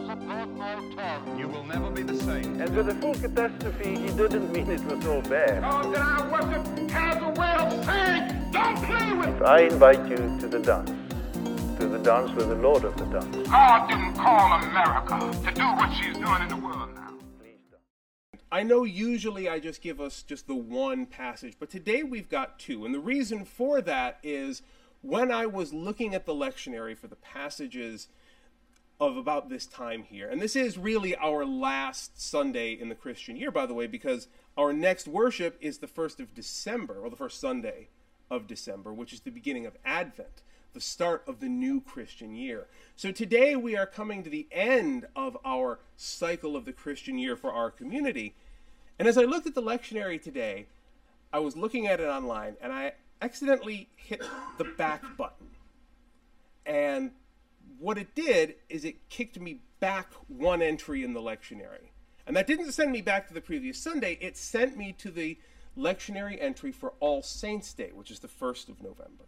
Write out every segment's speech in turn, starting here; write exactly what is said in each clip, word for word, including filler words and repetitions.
support all terms. You will never be the same. And with the full catastrophe, he didn't mean it was all bad. Oh, that I worship has a way of saying, don't play with me. I invite you to the dance. To the dance with the Lord of the dance. God didn't call America to do what she's doing in the world now. Please don't. I know usually I just give us just the one passage, but today we've got two. And the reason for that is when I was looking at the lectionary for the passages of about this time here, and this is really our last Sunday in the Christian year, by the way, because our next worship is the first of December, or the first Sunday of December, which is the beginning of Advent, the start of the new Christian year. So today we are coming to the end of our cycle of the Christian year for our community. And as I looked at the lectionary today, I was looking at it online, and I accidentally hit the back button. And what it did is it kicked me back one entry in the lectionary. And that didn't send me back to the previous Sunday, it sent me to the lectionary entry for All Saints' Day, which is the first of November.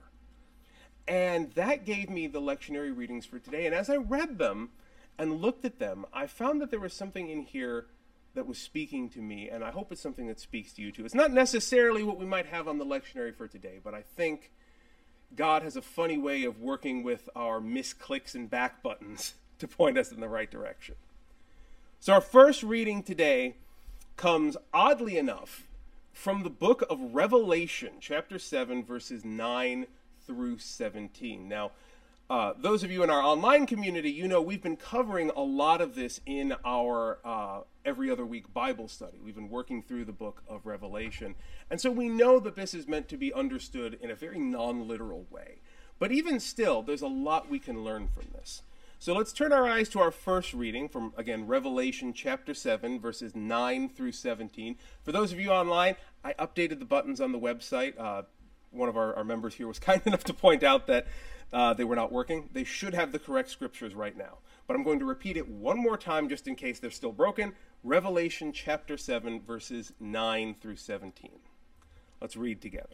And that gave me the lectionary readings for today. And as I read them and looked at them, I found that there was something in here that was speaking to me, and I hope it's something that speaks to you too. It's not necessarily what we might have on the lectionary for today, but I think God has a funny way of working with our misclicks and back buttons to point us in the right direction. So our first reading today comes, oddly enough, from the book of Revelation, chapter seven, verses nine through seventeen. Now, uh, those of you in our online community, you know we've been covering a lot of this in our uh, every other week Bible study. We've been working through the book of Revelation. And so we know that this is meant to be understood in a very non-literal way. But even still, there's a lot we can learn from this. So let's turn our eyes to our first reading from, again, Revelation chapter seven, verses nine through seventeen. For those of you online, I updated the buttons on the website. Uh, one of our, our members here was kind enough to point out that uh, they were not working. They should have the correct scriptures right now. But I'm going to repeat it one more time just in case they're still broken. Revelation chapter seven, verses nine through seventeen. Let's read together.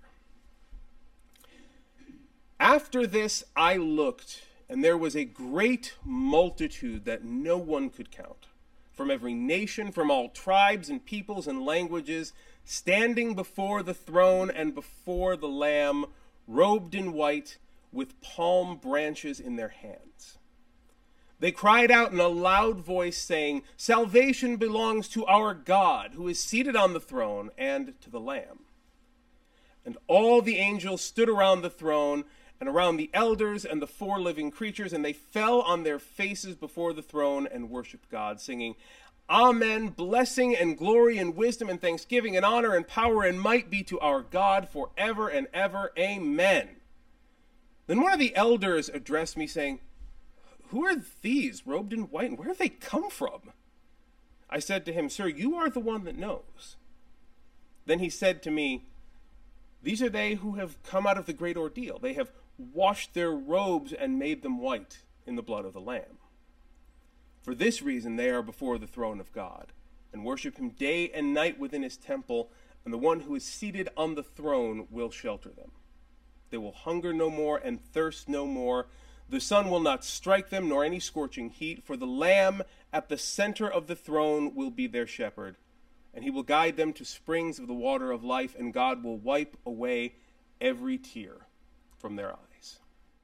After this I looked, and there was a great multitude that no one could count, from every nation, from all tribes and peoples and languages, standing before the throne and before the Lamb, robed in white, with palm branches in their hands. They cried out in a loud voice, saying, "Salvation belongs to our God, who is seated on the throne, and to the Lamb." And all the angels stood around the throne, and around the elders and the four living creatures, and they fell on their faces before the throne and worshiped God, singing, "Amen, blessing and glory and wisdom and thanksgiving and honor and power and might be to our God forever and ever. Amen." Then one of the elders addressed me, saying, "Who are these robed in white, and where have they come from?" I said to him, "Sir, you are the one that knows." Then he said to me, "These are they who have come out of the great ordeal. They have washed their robes and made them white in the blood of the Lamb. For this reason they are before the throne of God, and worship him day and night within his temple, and the one who is seated on the throne will shelter them. They will hunger no more and thirst no more. The sun will not strike them, nor any scorching heat, for the Lamb at the center of the throne will be their shepherd, and he will guide them to springs of the water of life, and God will wipe away every tear from their eyes."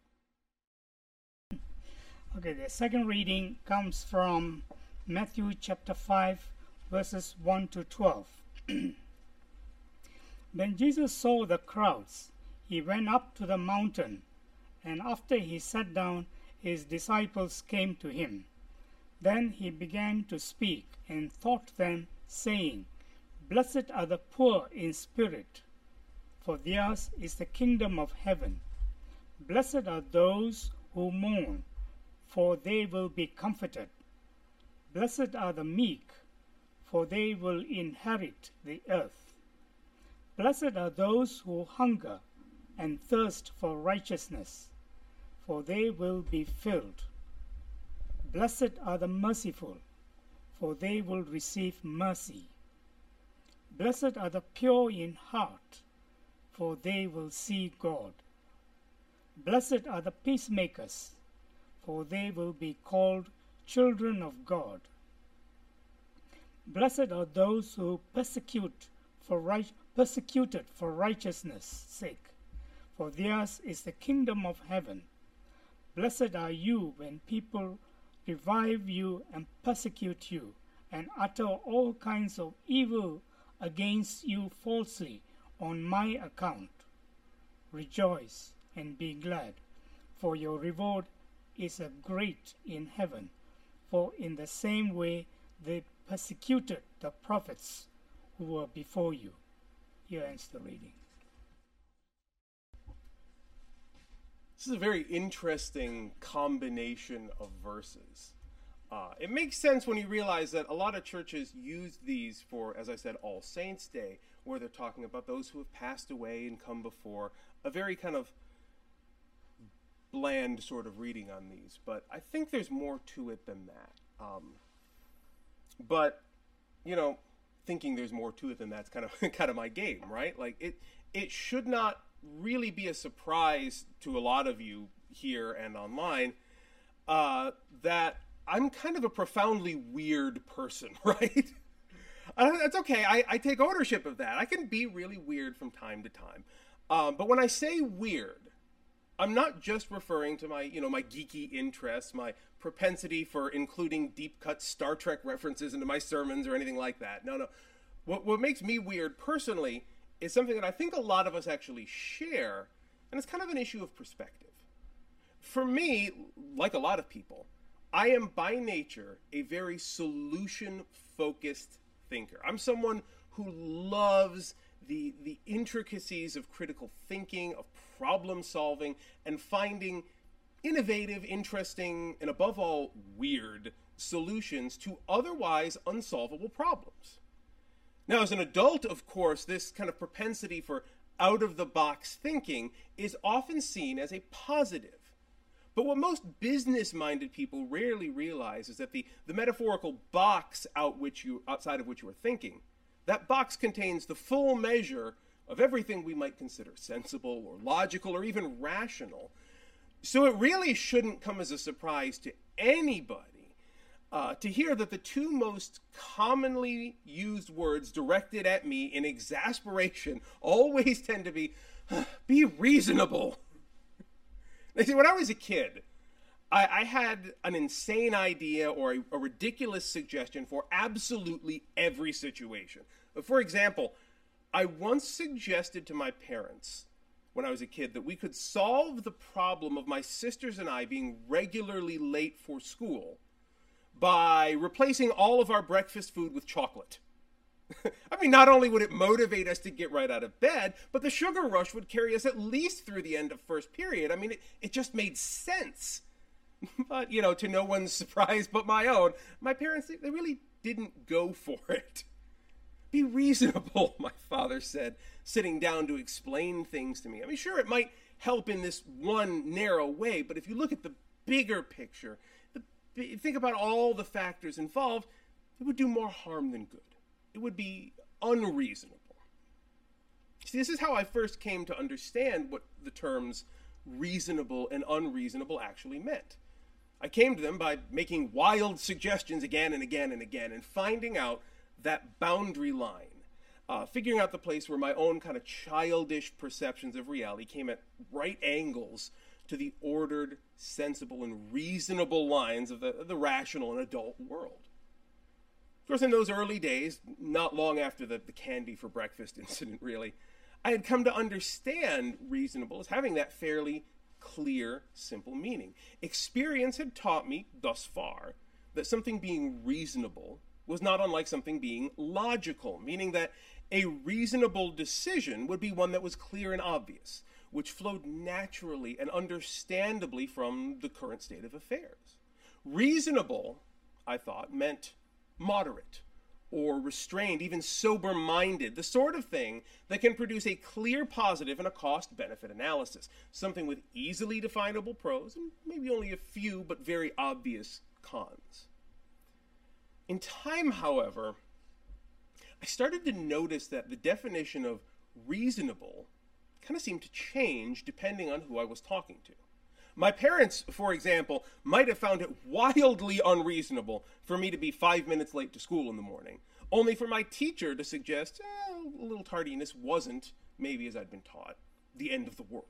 Okay, the second reading comes from Matthew chapter five, verses one to twelve. When Jesus saw the crowds, he went up to the mountain, and after he sat down, his disciples came to him. Then he began to speak and taught them, saying, "Blessed are the poor in spirit, for theirs is the kingdom of heaven. Blessed are those who mourn, for they will be comforted. Blessed are the meek, for they will inherit the earth. Blessed are those who hunger and thirst for righteousness, for they will be filled. Blessed are the merciful, for they will receive mercy. Blessed are the pure in heart, for they will see God. Blessed are the peacemakers, for they will be called children of God. Blessed are those who persecute for right, persecuted for righteousness' sake, for theirs is the kingdom of heaven. Blessed are you when people revive you and persecute you, and utter all kinds of evil against you falsely on my account. Rejoice and be glad, for your reward is a great in heaven, for in the same way they persecuted the prophets who were before you. Here ends the reading. This is a very interesting combination of verses. Uh, it makes sense when you realize that a lot of churches use these for, as I said, All Saints' Day, where they're talking about those who have passed away and come before. A very kind of bland sort of reading on these. But I think there's more to it than that. Um, but, you know, thinking there's more to it than that's kind of kind of my game, right? Like, it it should not really be a surprise to a lot of you here and online uh, that I'm kind of a profoundly weird person, right? uh, that's okay. I, I take ownership of that. I can be really weird from time to time. Um, but when I say weird, I'm not just referring to my, you know, my geeky interests, my propensity for including deep-cut Star Trek references into my sermons or anything like that. No, no. What, what makes me weird personally is something that I think a lot of us actually share, and it's kind of an issue of perspective. For me, like a lot of people, I am by nature a very solution-focused thinker. I'm someone who loves the, the intricacies of critical thinking, of problem solving, and finding innovative, interesting, and above all, weird solutions to otherwise unsolvable problems. Now, as an adult, of course, this kind of propensity for out-of-the-box thinking is often seen as a positive. But what most business-minded people rarely realize is that the, the metaphorical box out which you, outside of which you are thinking, that box contains the full measure of everything we might consider sensible or logical or even rational. So it really shouldn't come as a surprise to anybody uh, to hear that the two most commonly used words directed at me in exasperation always tend to be, be reasonable. Now, see, when I was a kid, I, I had an insane idea or a, a ridiculous suggestion for absolutely every situation. For example, I once suggested to my parents when I was a kid that we could solve the problem of my sisters and I being regularly late for school by replacing all of our breakfast food with chocolate. I mean, not only would it motivate us to get right out of bed, but the sugar rush would carry us at least through the end of first period. I mean, it, it just made sense. But, you know, to no one's surprise but my own, my parents, they really didn't go for it. Be reasonable, my father said, sitting down to explain things to me. I mean, sure, it might help in this one narrow way, but if you look at the bigger picture, the, think about all the factors involved, it would do more harm than good. It would be unreasonable. See, this is how I first came to understand what the terms reasonable and unreasonable actually meant. I came to them by making wild suggestions again and again and again and finding out that boundary line, uh, figuring out the place where my own kind of childish perceptions of reality came at right angles to the ordered, sensible, and reasonable lines of the, the rational and adult world. Of course, in those early days, not long after the, the candy for breakfast incident, really, I had come to understand reasonable as having that fairly clear, simple meaning. Experience had taught me thus far that something being reasonable was not unlike something being logical, meaning that a reasonable decision would be one that was clear and obvious, which flowed naturally and understandably from the current state of affairs. Reasonable, I thought, meant moderate or restrained, even sober-minded, the sort of thing that can produce a clear positive and a cost-benefit analysis, something with easily definable pros and maybe only a few but very obvious cons. In time, however, I started to notice that the definition of reasonable kind of seemed to change depending on who I was talking to. My parents, for example, might have found it wildly unreasonable for me to be five minutes late to school in the morning, only for my teacher to suggest eh, a little tardiness wasn't, maybe as I'd been taught, the end of the world.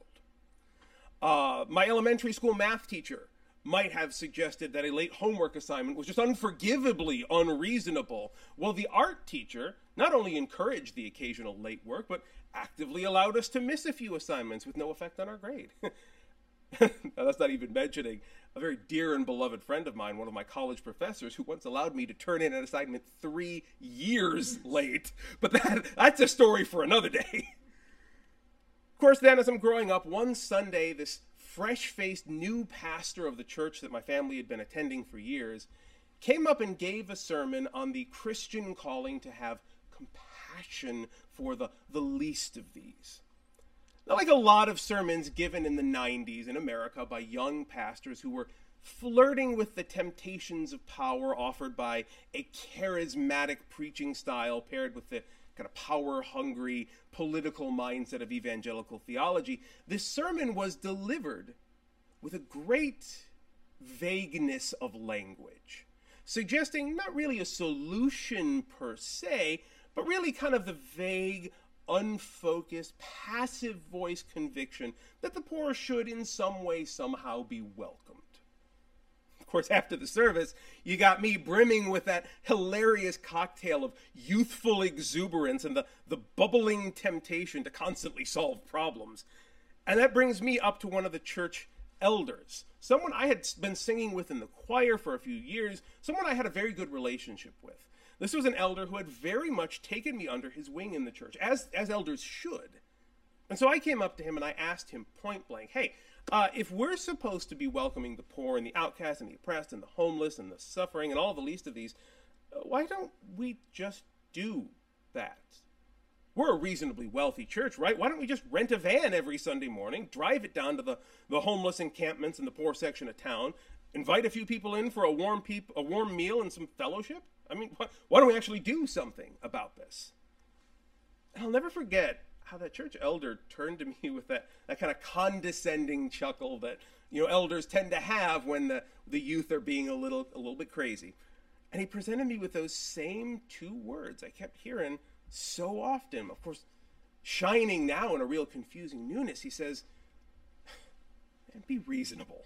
Uh, my elementary school math teacher might have suggested that a late homework assignment was just unforgivably unreasonable, while the art teacher not only encouraged the occasional late work, but actively allowed us to miss a few assignments with no effect on our grade. Now, that's not even mentioning a very dear and beloved friend of mine, one of my college professors, who once allowed me to turn in an assignment three years late. But that, that's a story for another day. Of course, then, as I'm growing up, one Sunday, this fresh-faced new pastor of the church that my family had been attending for years came up and gave a sermon on the Christian calling to have compassion for the, the least of these. Now, like a lot of sermons given in the nineties in America by young pastors who were flirting with the temptations of power offered by a charismatic preaching style paired with the kind of power-hungry political mindset of evangelical theology, this sermon was delivered with a great vagueness of language, suggesting not really a solution per se, but really kind of the vague, unfocused, passive voice conviction that the poor should in some way somehow be welcomed. Of course, after the service, you got me brimming with that hilarious cocktail of youthful exuberance and the, the bubbling temptation to constantly solve problems. And that brings me up to one of the church elders, someone I had been singing with in the choir for a few years, someone I had a very good relationship with. This was an elder who had very much taken me under his wing in the church, as, as elders should. And so I came up to him and I asked him point blank, hey, Uh, if we're supposed to be welcoming the poor and the outcast and the oppressed and the homeless and the suffering and all the least of these, uh, why don't we just do that? We're a reasonably wealthy church, right? Why don't we just rent a van every Sunday morning, drive it down to the, the homeless encampments in the poor section of town, invite a few people in for a warm peop- a warm meal and some fellowship? I mean, wh- why don't we actually do something about this? And I'll never forget how that church elder turned to me with that, that kind of condescending chuckle that, you know, elders tend to have when the, the youth are being a little a little bit crazy. And he presented me with those same two words I kept hearing so often, of course, shining now in a real confusing newness. He says, man, be reasonable.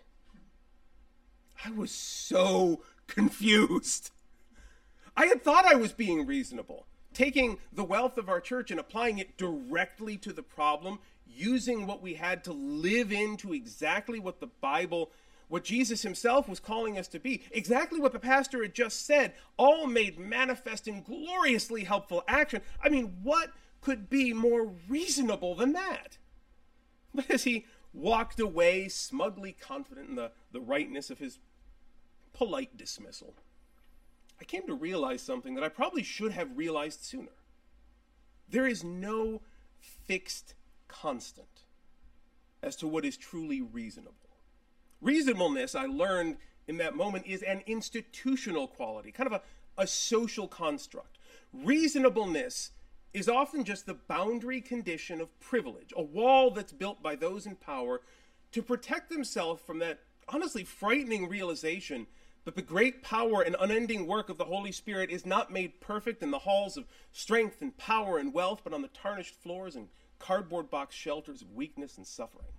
I was so confused. I had thought I was being reasonable, taking the wealth of our church and applying it directly to the problem, using what we had to live into exactly what the Bible, what Jesus himself was calling us to be, exactly what the pastor had just said, all made manifest in gloriously helpful action. I mean, what could be more reasonable than that? But as he walked away, smugly confident in the, the rightness of his polite dismissal, I came to realize something that I probably should have realized sooner. There is no fixed constant as to what is truly reasonable. Reasonableness, I learned in that moment, is an institutional quality, kind of a, a social construct. Reasonableness is often just the boundary condition of privilege, a wall that's built by those in power to protect themselves from that honestly frightening realization that the great power and unending work of the Holy Spirit is not made perfect in the halls of strength and power and wealth, but on the tarnished floors and cardboard box shelters of weakness and suffering.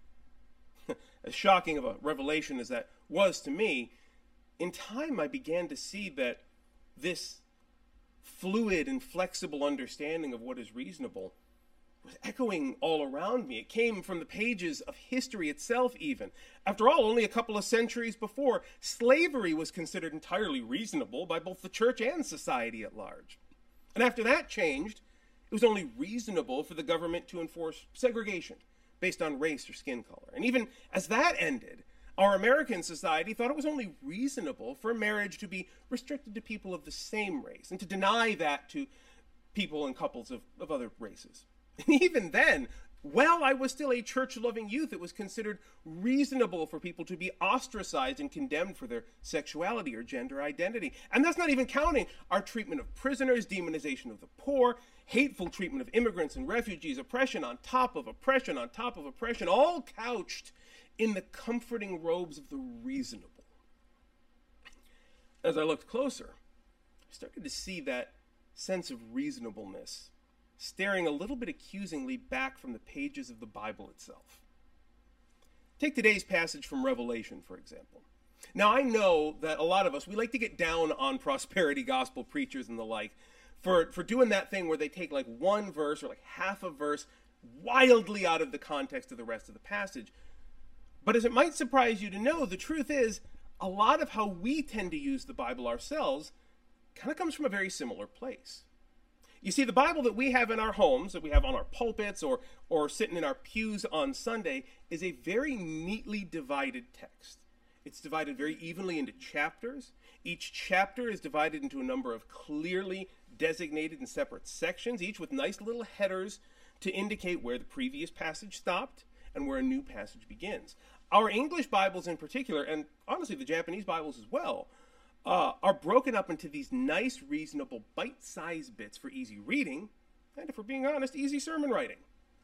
As shocking of a revelation as that was to me, in time I began to see that this fluid and flexible understanding of what is reasonable was echoing all around me. It came from the pages of history itself even. After all, only a couple of centuries before, slavery was considered entirely reasonable by both the church and society at large. And after that changed, it was only reasonable for the government to enforce segregation based on race or skin color. And even as that ended, our American society thought it was only reasonable for marriage to be restricted to people of the same race and to deny that to people and couples of, of other races. And even then, while I was still a church-loving youth, it was considered reasonable for people to be ostracized and condemned for their sexuality or gender identity. And that's not even counting our treatment of prisoners, demonization of the poor, hateful treatment of immigrants and refugees, oppression on top of oppression on top of oppression, all couched in the comforting robes of the reasonable. As I looked closer, I started to see that sense of reasonableness staring a little bit accusingly back from the pages of the Bible itself. Take today's passage from Revelation, for example. Now, I know that a lot of us, we like to get down on prosperity gospel preachers and the like for, for doing that thing where they take like one verse or like half a verse wildly out of the context of the rest of the passage. But as it might surprise you to know, the truth is, a lot of how we tend to use the Bible ourselves kind of comes from a very similar place. You see, the Bible that we have in our homes, that we have on our pulpits or, or sitting in our pews on Sunday, is a very neatly divided text. It's divided very evenly into chapters. Each chapter is divided into a number of clearly designated and separate sections, each with nice little headers to indicate where the previous passage stopped and where a new passage begins. Our English Bibles in particular, and honestly the Japanese Bibles as well, uh, are broken up into these nice, reasonable, bite-sized bits for easy reading, and if we're being honest, easy sermon writing.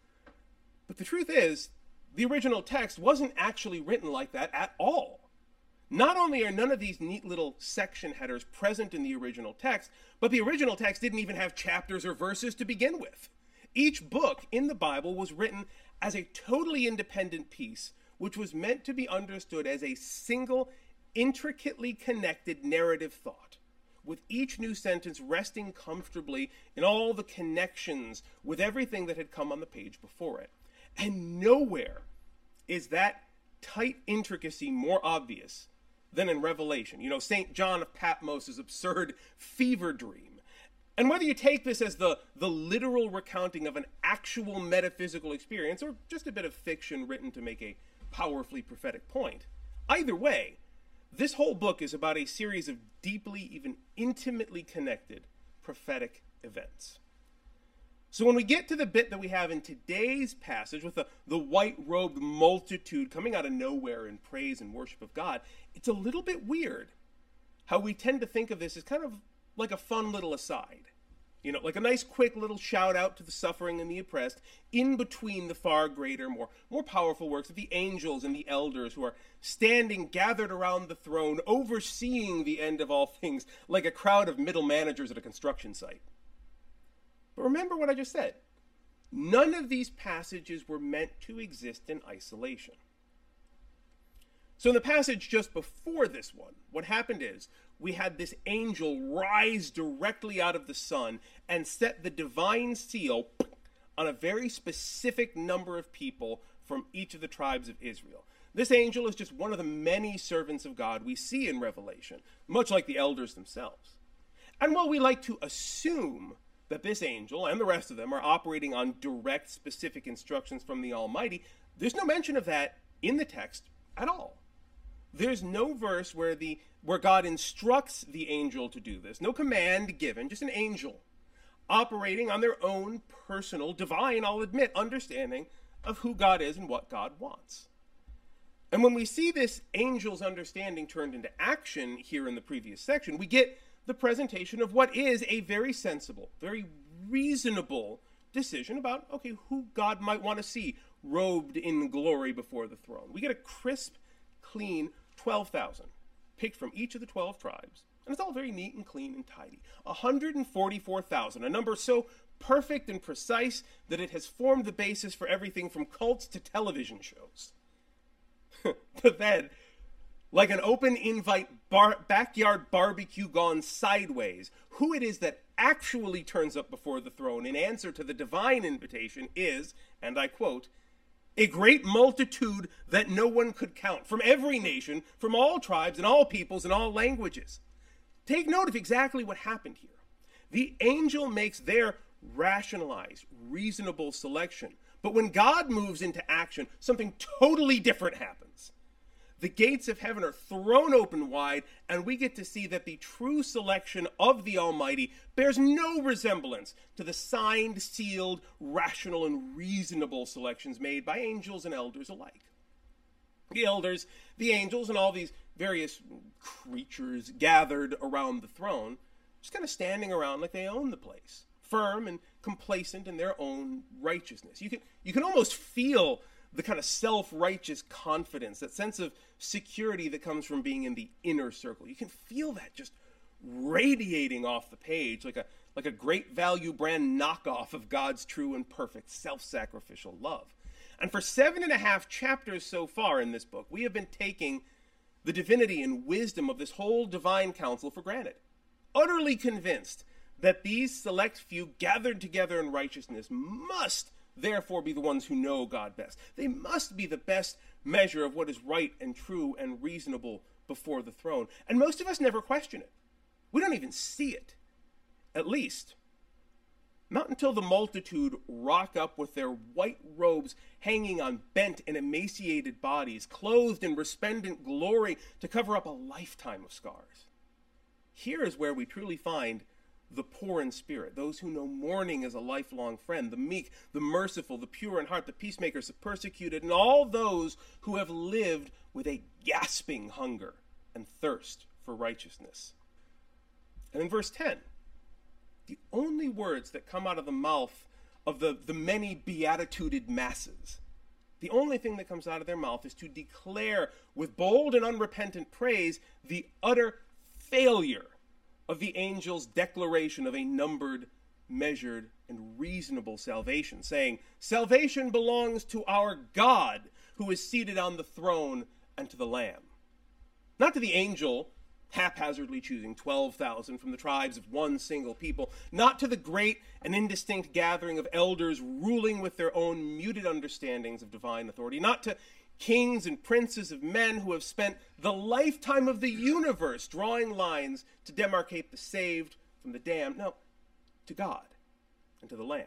But the truth is, the original text wasn't actually written like that at all. Not only are none of these neat little section headers present in the original text, but the original text didn't even have chapters or verses to begin with. Each book in the Bible was written as a totally independent piece, which was meant to be understood as a single, intricately connected narrative thought, with each new sentence resting comfortably in all the connections with everything that had come on the page before it. And nowhere is that tight intricacy more obvious than in Revelation. You know, Saint John of Patmos' absurd fever dream. And whether you take this as the, the literal recounting of an actual metaphysical experience or just a bit of fiction written to make a powerfully prophetic point, either way, this whole book is about a series of deeply, even intimately connected prophetic events. So when we get to the bit that we have in today's passage with the, the white-robed multitude coming out of nowhere in praise and worship of God, it's a little bit weird how we tend to think of this as kind of like a fun little aside. You know, like a nice quick little shout out to the suffering and the oppressed in between the far greater, more, more powerful works of the angels and the elders who are standing gathered around the throne, overseeing the end of all things like a crowd of middle managers at a construction site. But remember what I just said. None of these passages were meant to exist in isolation. So in the passage just before this one, what happened is we had this angel rise directly out of the sun and set the divine seal on a very specific number of people from each of the tribes of Israel. This angel is just one of the many servants of God we see in Revelation, much like the elders themselves. And while we like to assume that this angel and the rest of them are operating on direct, specific instructions from the Almighty, there's no mention of that in the text at all. There's no verse where the where God instructs the angel to do this. No command given, just an angel operating on their own personal, divine, I'll admit, understanding of who God is and what God wants. And when we see this angel's understanding turned into action here in the previous section, we get the presentation of what is a very sensible, very reasonable decision about, okay, who God might want to see robed in glory before the throne. We get a crisp, clean twelve thousand picked from each of the twelve tribes. And it's all very neat and clean and tidy. one hundred forty-four thousand, a number so perfect and precise that it has formed the basis for everything from cults to television shows. But then, like an open invite bar- backyard barbecue gone sideways, who it is that actually turns up before the throne in answer to the divine invitation is, and I quote, a great multitude that no one could count, from every nation, from all tribes and all peoples and all languages. Take note of exactly what happened here. The angel makes their rationalized, reasonable selection. But when God moves into action, something totally different happens. The gates of heaven are thrown open wide, and we get to see that the true selection of the Almighty bears no resemblance to the signed, sealed, rational, and reasonable selections made by angels and elders alike. The elders, the angels, and all these various creatures gathered around the throne, just kind of standing around like they own the place, firm and complacent in their own righteousness. You can, you can almost feel the kind of self-righteous confidence, that sense of security that comes from being in the inner circle. You can feel that just radiating off the page like a like a great value brand knockoff of God's true and perfect self-sacrificial love. And for seven and a half chapters so far in this book, we have been taking the divinity and wisdom of this whole divine council for granted, utterly convinced that these select few gathered together in righteousness must therefore be the ones who know God best. They must be the best measure of what is right and true and reasonable before the throne. And most of us never question it. We don't even see it. At least, not until the multitude rock up with their white robes hanging on bent and emaciated bodies, clothed in resplendent glory to cover up a lifetime of scars. Here is where we truly find the poor in spirit, those who know mourning as a lifelong friend, the meek, the merciful, the pure in heart, the peacemakers, the persecuted, and all those who have lived with a gasping hunger and thirst for righteousness. And in verse ten, the only words that come out of the mouth of the, the many beatituded masses, the only thing that comes out of their mouth is to declare with bold and unrepentant praise the utter failure of the angel's declaration of a numbered, measured, and reasonable salvation, saying, "Salvation belongs to our God, who is seated on the throne, and to the Lamb." Not to the angel haphazardly choosing twelve thousand from the tribes of one single people, not to the great and indistinct gathering of elders ruling with their own muted understandings of divine authority, not to kings and princes of men who have spent the lifetime of the universe drawing lines to demarcate the saved from the damned. No, to God and to the Lamb.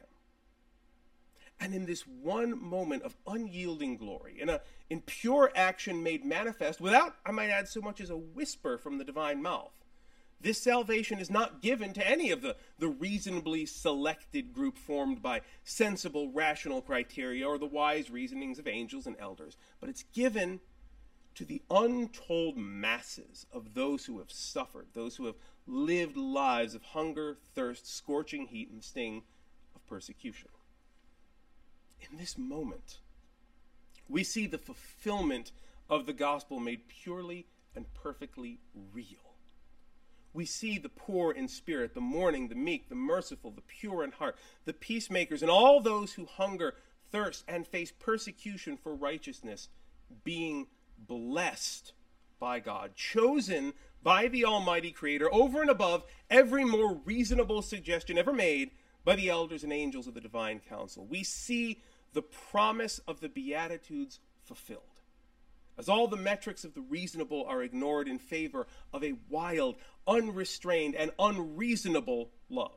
And in this one moment of unyielding glory, in a in pure action made manifest, without, I might add, so much as a whisper from the divine mouth, this salvation is not given to any of the, the reasonably selected group formed by sensible, rational criteria or the wise reasonings of angels and elders, but it's given to the untold masses of those who have suffered, those who have lived lives of hunger, thirst, scorching heat, and sting of persecution. In this moment, we see the fulfillment of the gospel made purely and perfectly real. We see the poor in spirit, the mourning, the meek, the merciful, the pure in heart, the peacemakers, and all those who hunger, thirst, and face persecution for righteousness being blessed by God, chosen by the Almighty Creator over and above every more reasonable suggestion ever made by the elders and angels of the divine council. We see the promise of the Beatitudes fulfilled, as all the metrics of the reasonable are ignored in favor of a wild, unrestrained, and unreasonable love.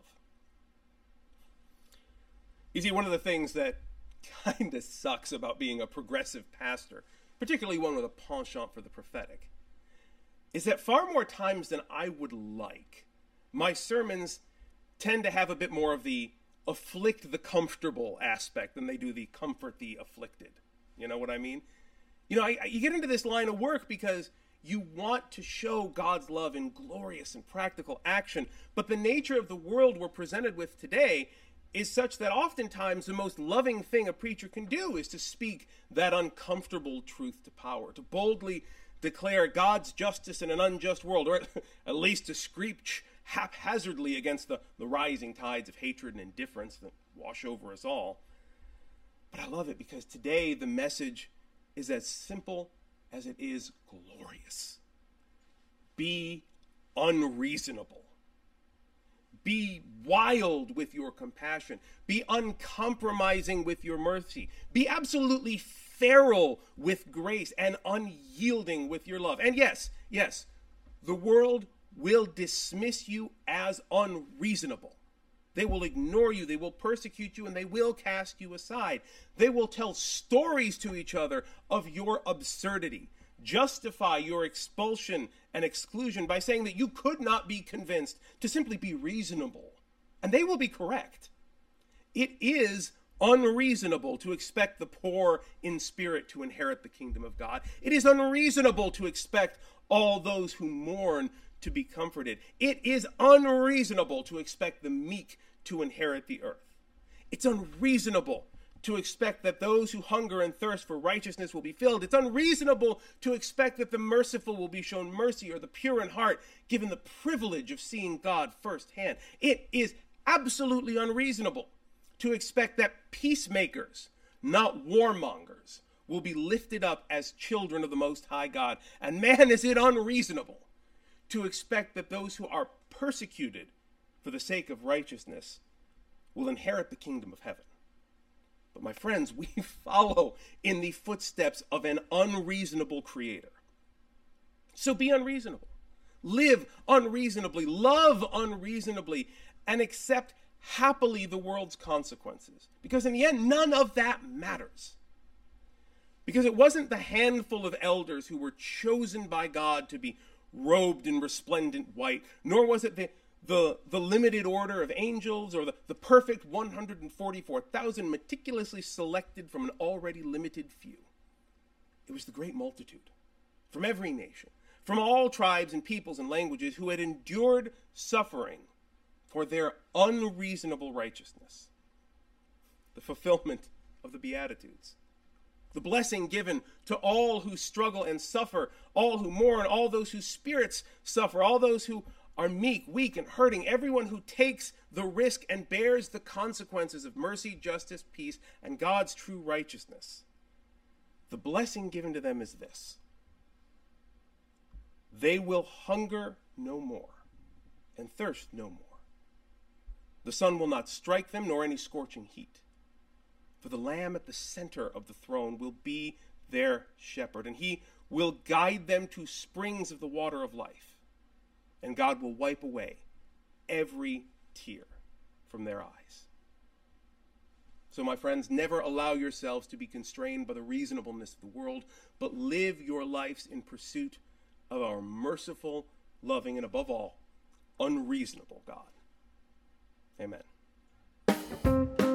You see, one of the things that kind of sucks about being a progressive pastor, particularly one with a penchant for the prophetic, is that far more times than I would like, my sermons tend to have a bit more of the afflict the comfortable aspect than they do the comfort the afflicted. You know what I mean? You know, I, I, you get into this line of work because you want to show God's love in glorious and practical action, but the nature of the world we're presented with today is such that oftentimes the most loving thing a preacher can do is to speak that uncomfortable truth to power, to boldly declare God's justice in an unjust world, or at, at least to screech haphazardly against the, the rising tides of hatred and indifference that wash over us all. But I love it because today the message is as simple as it is glorious. Be unreasonable. Be wild with your compassion. Be uncompromising with your mercy. Be absolutely feral with grace and unyielding with your love. And yes, yes, the world will dismiss you as unreasonable. They will ignore you, they will persecute you, and they will cast you aside. They will tell stories to each other of your absurdity, justify your expulsion and exclusion by saying that you could not be convinced to simply be reasonable. And they will be correct. It is unreasonable to expect the poor in spirit to inherit the kingdom of God. It is unreasonable to expect all those who mourn to be comforted. It is unreasonable to expect the meek to inherit the earth. It's unreasonable to expect that those who hunger and thirst for righteousness will be filled. It's unreasonable to expect that the merciful will be shown mercy or the pure in heart given the privilege of seeing God firsthand. It is absolutely unreasonable to expect that peacemakers, not warmongers, will be lifted up as children of the Most High God. And man, is it unreasonable to expect that those who are persecuted for the sake of righteousness will inherit the kingdom of heaven. But my friends, we follow in the footsteps of an unreasonable creator. So be unreasonable. Live unreasonably, love unreasonably, and accept happily the world's consequences. Because in the end, none of that matters. Because it wasn't the handful of elders who were chosen by God to be robed in resplendent white, nor was it the The, the limited order of angels or the, the perfect one hundred forty-four thousand meticulously selected from an already limited few. It was the great multitude from every nation, from all tribes and peoples and languages who had endured suffering for their unreasonable righteousness. The fulfillment of the Beatitudes. The blessing given to all who struggle and suffer, all who mourn, all those whose spirits suffer, all those who are meek, weak, and hurting, everyone who takes the risk and bears the consequences of mercy, justice, peace, and God's true righteousness. The blessing given to them is this: they will hunger no more and thirst no more. The sun will not strike them, nor any scorching heat. For the Lamb at the center of the throne will be their shepherd, and he will guide them to springs of the water of life. And God will wipe away every tear from their eyes. So, my friends, never allow yourselves to be constrained by the reasonableness of the world, but live your lives in pursuit of our merciful, loving, and above all, unreasonable God. Amen.